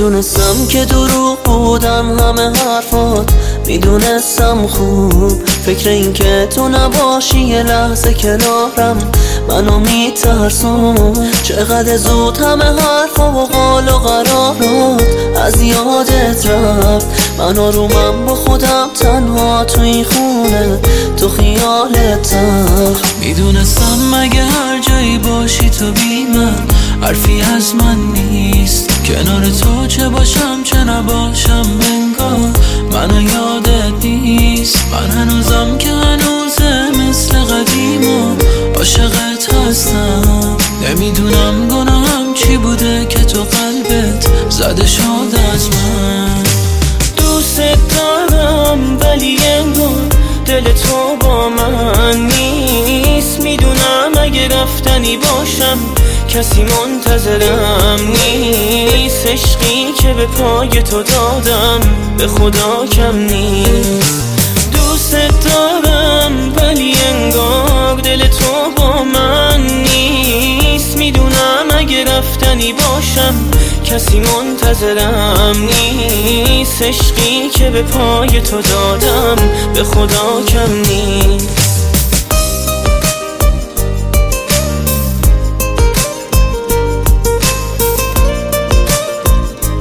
میدونستم که دروغ بودن همه حرفات، میدونستم خوب فکر این که تو نباشی یه لحظه کنارم منو میترسون. چقدر زود همه حرفا و قال و قرارات از یادت رفت، من آرومم با خودم تنها تو این خونه تو خیالت تخت. میدونستم مگه هر جایی باشی تو بی من حرفی از من نیست، کنار تو چه باشم چه نباشم انگار منو یادت نیست. من هنوزم که هنوزه مثل قدیم و عاشقت هستم، نمیدونم گناهم چی بوده که تو قلبت زده شد از من. دوست دارم ولی انگار دل تو با من نیست، میدونم اگه رفتنی باشم کسی منتظرم نیست. عشقی که به پای تو دادم به خدا کم نیست. دوست دارم ولی انگار دل تو با من نیست، میدونم اگه رفتنی باشم کسی منتظرم نیست. عشقی که به پای تو دادم به خدا کم نیست.